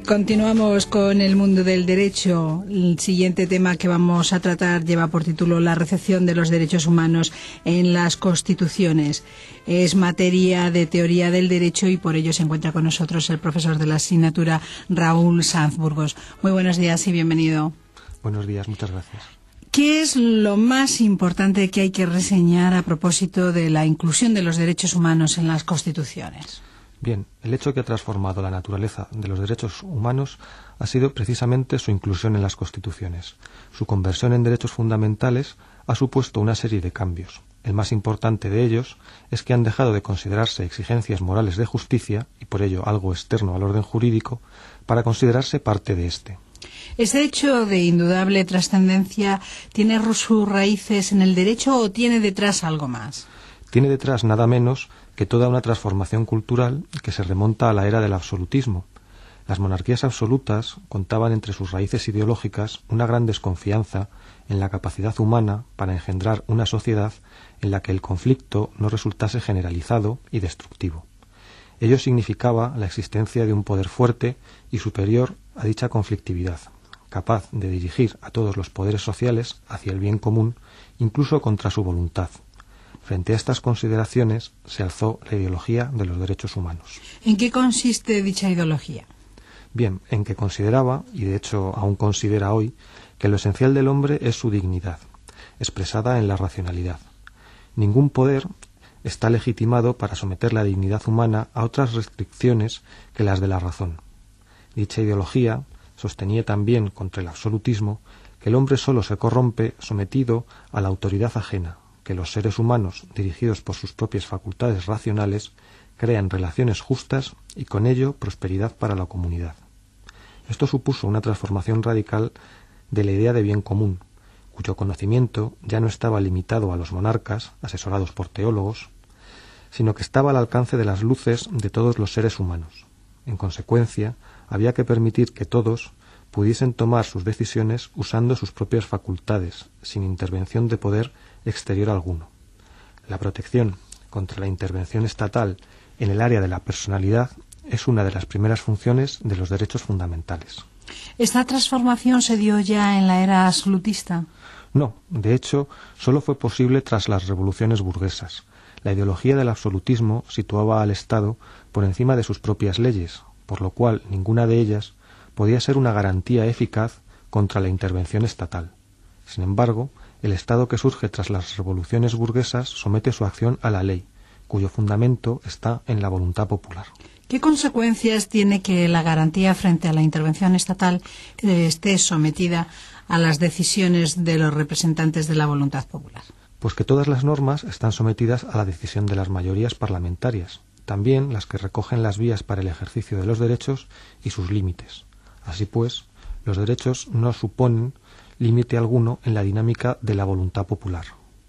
Continuamos con el mundo del derecho. El siguiente tema que vamos a tratar lleva por título la recepción de los derechos humanos en las constituciones. Es materia de teoría del derecho y por ello se encuentra con nosotros el profesor de la asignatura, Raúl Sanz Burgos. Muy buenos días y bienvenido. Buenos días, muchas gracias. ¿Qué es lo más importante que hay que reseñar a propósito de la inclusión de los derechos humanos en las constituciones? Bien, el hecho que ha transformado la naturaleza de los derechos humanos ha sido precisamente su inclusión en las constituciones. Su conversión en derechos fundamentales ha supuesto una serie de cambios. El más importante de ellos es que han dejado de considerarse exigencias morales de justicia, y por ello algo externo al orden jurídico, para considerarse parte de éste. ¿Ese hecho de indudable trascendencia tiene sus raíces en el derecho o tiene detrás algo más? Tiene detrás nada menos que toda una transformación cultural que se remonta a la era del absolutismo. Las monarquías absolutas contaban entre sus raíces ideológicas una gran desconfianza en la capacidad humana para engendrar una sociedad en la que el conflicto no resultase generalizado y destructivo. Ello significaba la existencia de un poder fuerte y superior a dicha conflictividad, capaz de dirigir a todos los poderes sociales hacia el bien común, incluso contra su voluntad. Frente a estas consideraciones se alzó la ideología de los derechos humanos. ¿En qué consiste dicha ideología? Bien, en que consideraba, y de hecho aún considera hoy, que lo esencial del hombre es su dignidad, expresada en la racionalidad. Ningún poder está legitimado para someter la dignidad humana a otras restricciones que las de la razón. Dicha ideología sostenía también contra el absolutismo que el hombre solo se corrompe sometido a la autoridad ajena, que los seres humanos, dirigidos por sus propias facultades racionales, crean relaciones justas y con ello prosperidad para la comunidad. Esto supuso una transformación radical de la idea de bien común, cuyo conocimiento ya no estaba limitado a los monarcas, asesorados por teólogos, sino que estaba al alcance de las luces de todos los seres humanos. En consecuencia, había que permitir que todos pudiesen tomar sus decisiones usando sus propias facultades, sin intervención de poder exterior alguno. La protección contra la intervención estatal en el área de la personalidad es una de las primeras funciones de los derechos fundamentales. ¿Esta transformación se dio ya en la era absolutista? No, de hecho, solo fue posible tras las revoluciones burguesas. La ideología del absolutismo situaba al Estado por encima de sus propias leyes, por lo cual ninguna de ellas podía ser una garantía eficaz contra la intervención estatal. Sin embargo, el Estado que surge tras las revoluciones burguesas somete su acción a la ley, cuyo fundamento está en la voluntad popular. ¿Qué consecuencias tiene que la garantía frente a la intervención estatal esté sometida a las decisiones de los representantes de la voluntad popular? Pues que todas las normas están sometidas a la decisión de las mayorías parlamentarias, también las que recogen las vías para el ejercicio de los derechos y sus límites. Así pues, los derechos no suponen límite alguno en la dinámica de la voluntad popular.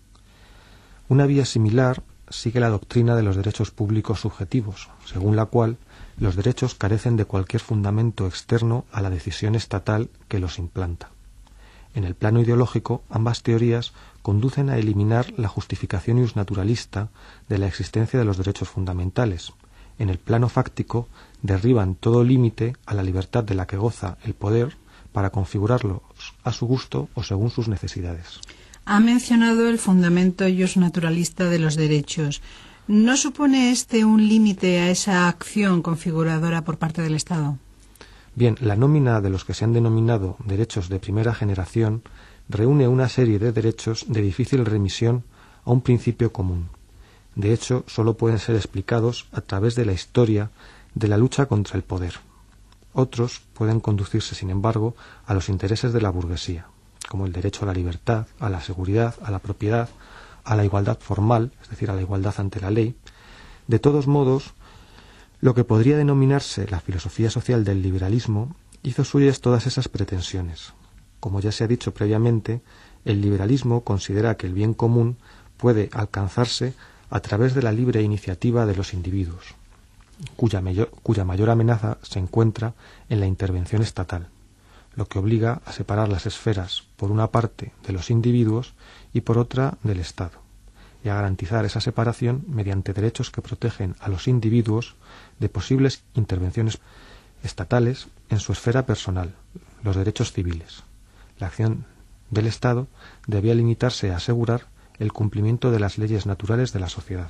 Una vía similar sigue la doctrina de los derechos públicos subjetivos, según la cual los derechos carecen de cualquier fundamento externo a la decisión estatal que los implanta. En el plano ideológico, ambas teorías conducen a eliminar la justificación iusnaturalista de la existencia de los derechos fundamentales. En el plano fáctico, derriban todo límite a la libertad de la que goza el poder para configurarlos a su gusto o según sus necesidades. Ha mencionado el fundamento iusnaturalista de los derechos. ¿No supone este un límite a esa acción configuradora por parte del Estado? Bien, la nómina de los que se han denominado derechos de primera generación reúne una serie de derechos de difícil remisión a un principio común. De hecho, solo pueden ser explicados a través de la historia de la lucha contra el poder. Otros pueden conducirse, sin embargo, a los intereses de la burguesía, como el derecho a la libertad, a la seguridad, a la propiedad, a la igualdad formal, es decir, a la igualdad ante la ley. De todos modos, lo que podría denominarse la filosofía social del liberalismo hizo suyas todas esas pretensiones. Como ya se ha dicho previamente, el liberalismo considera que el bien común puede alcanzarse a través de la libre iniciativa de los individuos, cuya mayor amenaza se encuentra en la intervención estatal, lo que obliga a separar las esferas, por una parte, de los individuos y por otra, del Estado, y a garantizar esa separación mediante derechos que protegen a los individuos de posibles intervenciones. estatales en su esfera personal, los derechos civiles. La acción del Estado debía limitarse a asegurar el cumplimiento de las leyes naturales de la sociedad.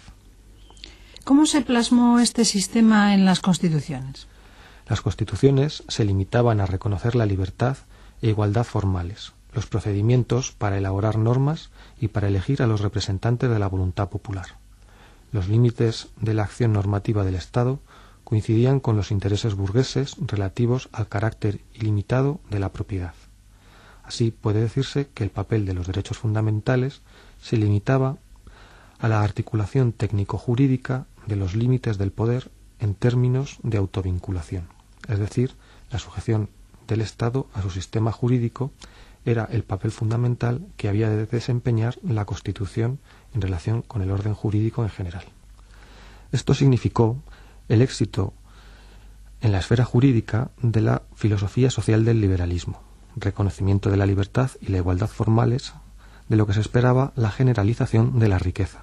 ¿Cómo se plasmó este sistema en las constituciones? Las constituciones se limitaban a reconocer la libertad e igualdad formales, los procedimientos para elaborar normas y para elegir a los representantes de la voluntad popular. Los límites de la acción normativa del Estado coincidían con los intereses burgueses relativos al carácter ilimitado de la propiedad. Así puede decirse que el papel de los derechos fundamentales se limitaba a la articulación técnico-jurídica de los límites del poder en términos de autovinculación, es decir, la sujeción del Estado a su sistema jurídico era el papel fundamental que había de desempeñar la Constitución en relación con el orden jurídico en general. Esto significó el éxito en la esfera jurídica de la filosofía social del liberalismo, reconocimiento de la libertad y la igualdad formales, de lo que se esperaba la generalización de la riqueza.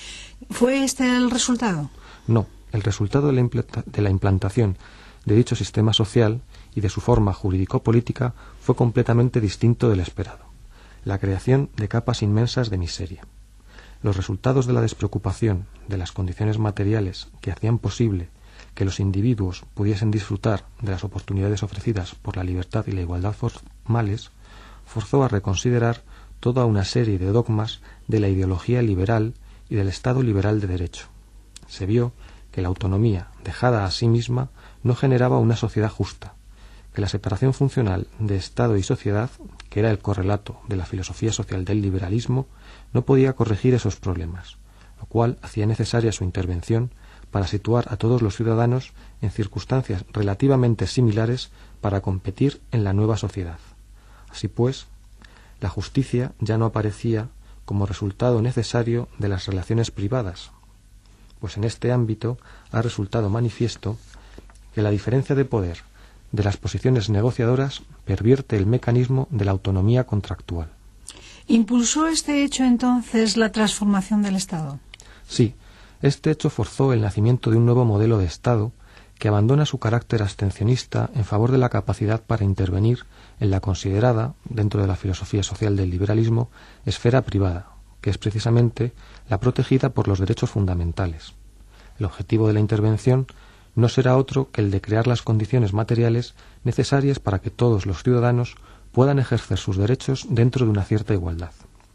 ¿Fue este el resultado? No, el resultado de la implantación de dicho sistema social y de su forma jurídico-política fue completamente distinto del esperado: la creación de capas inmensas de miseria. Los resultados de la despreocupación de las condiciones materiales que hacían posible que los individuos pudiesen disfrutar de las oportunidades ofrecidas por la libertad y la igualdad formales forzó a reconsiderar toda una serie de dogmas de la ideología liberal y del Estado liberal de derecho. Se vio que la autonomía dejada a sí misma no generaba una sociedad justa, que la separación funcional de Estado y sociedad, que era el correlato de la filosofía social del liberalismo, no podía corregir esos problemas, lo cual hacía necesaria su intervención para situar a todos los ciudadanos en circunstancias relativamente similares para competir en la nueva sociedad. Así pues, la justicia ya no aparecía como resultado necesario de las relaciones privadas, pues en este ámbito ha resultado manifiesto que la diferencia de poder de las posiciones negociadoras pervierte el mecanismo de la autonomía contractual. ¿Impulsó este hecho entonces la transformación del Estado? Sí, este hecho forzó el nacimiento de un nuevo modelo de Estado que abandona su carácter abstencionista en favor de la capacidad para intervenir en la considerada, dentro de la filosofía social del liberalismo, esfera privada, que es precisamente la protegida por los derechos fundamentales. El objetivo de la intervención no será otro que el de crear las condiciones materiales necesarias para que todos los ciudadanos puedan ejercer sus derechos dentro de una cierta igualdad.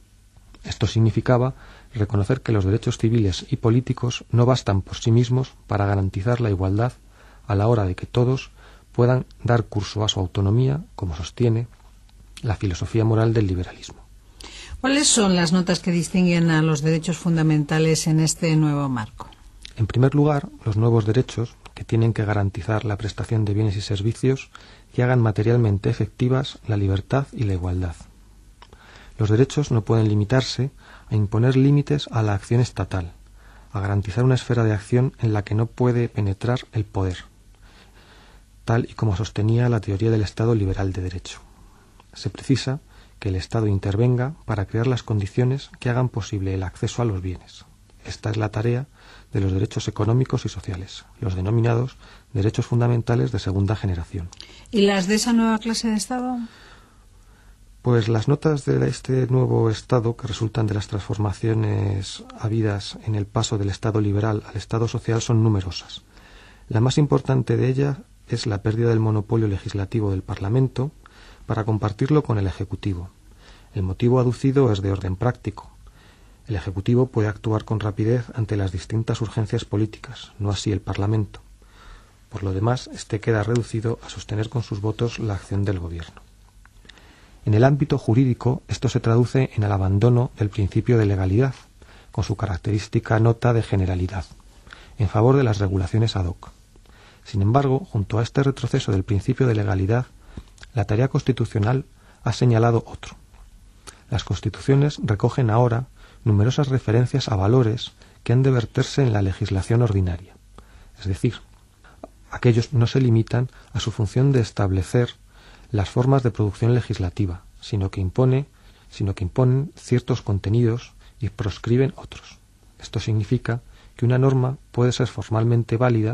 Esto significaba reconocer que los derechos civiles y políticos no bastan por sí mismos para garantizar la igualdad a la hora de que todos puedan dar curso a su autonomía, como sostiene la filosofía moral del liberalismo. ¿Cuáles son las notas que distinguen a los derechos fundamentales en este nuevo marco? En primer lugar, los nuevos derechos, que tienen que garantizar la prestación de bienes y servicios que hagan materialmente efectivas la libertad y la igualdad. Los derechos no pueden limitarse a imponer límites a la acción estatal, a garantizar una esfera de acción en la que no puede penetrar el poder, tal y como sostenía la teoría del Estado liberal de derecho. Se precisa que el Estado intervenga para crear las condiciones que hagan posible el acceso a los bienes. Esta es la tarea de los derechos económicos y sociales, los denominados derechos fundamentales de segunda generación. ¿Y las de esa nueva clase de Estado? Pues las notas de este nuevo Estado, que resultan de las transformaciones habidas en el paso del Estado liberal al Estado social, son numerosas. La más importante de ellas es la pérdida del monopolio legislativo del Parlamento para compartirlo con el Ejecutivo. El motivo aducido es de orden práctico. El Ejecutivo puede actuar con rapidez ante las distintas urgencias políticas, no así el Parlamento. Por lo demás, éste queda reducido a sostener con sus votos la acción del Gobierno. En el ámbito jurídico, esto se traduce en el abandono del principio de legalidad, con su característica nota de generalidad, en favor de las regulaciones ad hoc. Sin embargo, junto a este retroceso del principio de legalidad, la tarea constitucional ha señalado otro. Las constituciones recogen ahora numerosas referencias a valores que han de verterse en la legislación ordinaria. Es decir, aquellos no se limitan a su función de establecer las formas de producción legislativa, sino que imponen ciertos contenidos y proscriben otros. Esto significa que una norma puede ser formalmente válida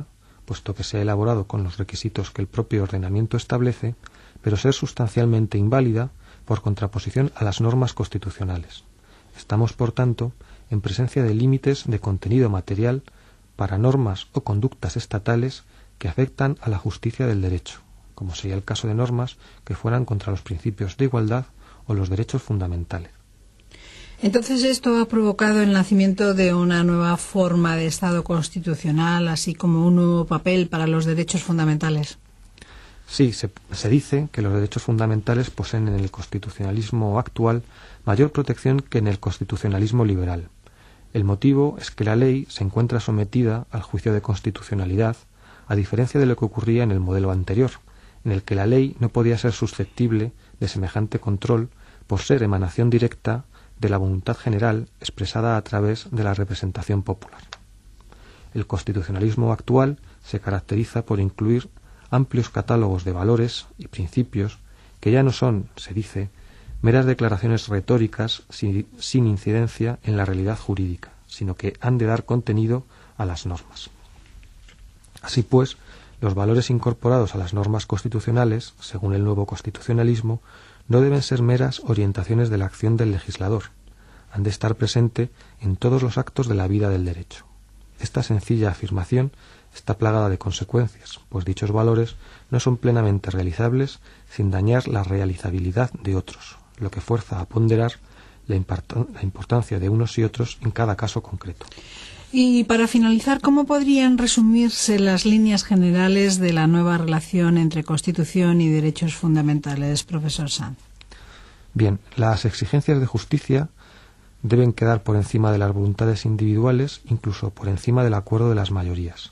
puesto que se ha elaborado con los requisitos que el propio ordenamiento establece, pero ser sustancialmente inválida por contraposición a las normas constitucionales. Estamos, por tanto, en presencia de límites de contenido material para normas o conductas estatales que afectan a la justicia del derecho, como sería el caso de normas que fueran contra los principios de igualdad o los derechos fundamentales. Entonces, esto ha provocado el nacimiento de una nueva forma de Estado constitucional, así como un nuevo papel para los derechos fundamentales. Sí, se dice que los derechos fundamentales poseen en el constitucionalismo actual mayor protección que en el constitucionalismo liberal. El motivo es que la ley se encuentra sometida al juicio de constitucionalidad, a diferencia de lo que ocurría en el modelo anterior, en el que la ley no podía ser susceptible de semejante control por ser emanación directa de la voluntad general expresada a través de la representación popular. El constitucionalismo actual se caracteriza por incluir amplios catálogos de valores y principios que ya no son, se dice, meras declaraciones retóricas sin incidencia en la realidad jurídica, sino que han de dar contenido a las normas. Así pues, los valores incorporados a las normas constitucionales, según el nuevo constitucionalismo, no deben ser meras orientaciones de la acción del legislador, han de estar presente en todos los actos de la vida del derecho. Esta sencilla afirmación está plagada de consecuencias, pues dichos valores no son plenamente realizables sin dañar la realizabilidad de otros, lo que fuerza a ponderar la importancia de unos y otros en cada caso concreto. Y para finalizar, ¿cómo podrían resumirse las líneas generales de la nueva relación entre Constitución y derechos fundamentales, profesor Sanz? Bien, las exigencias de justicia deben quedar por encima de las voluntades individuales, incluso por encima del acuerdo de las mayorías.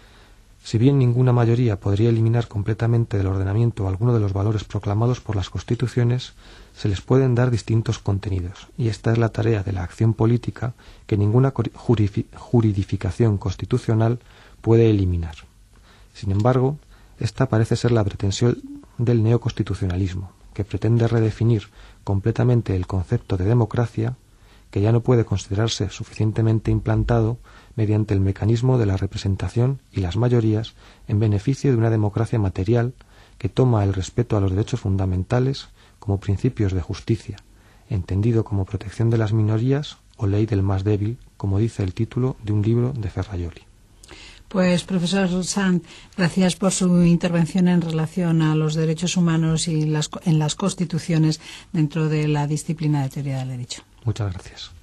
Si bien ninguna mayoría podría eliminar completamente del ordenamiento alguno de los valores proclamados por las constituciones, se les pueden dar distintos contenidos, y esta es la tarea de la acción política que ninguna juridificación constitucional puede eliminar. Sin embargo, esta parece ser la pretensión del neoconstitucionalismo, que pretende redefinir completamente el concepto de democracia, que ya no puede considerarse suficientemente implantado mediante el mecanismo de la representación y las mayorías en beneficio de una democracia material que toma el respeto a los derechos fundamentales como principios de justicia, entendido como protección de las minorías o ley del más débil, como dice el título de un libro de Ferrajoli. Pues, profesor Sanz, gracias por su intervención en relación a los derechos humanos y en las constituciones dentro de la disciplina de teoría del derecho. Muchas gracias.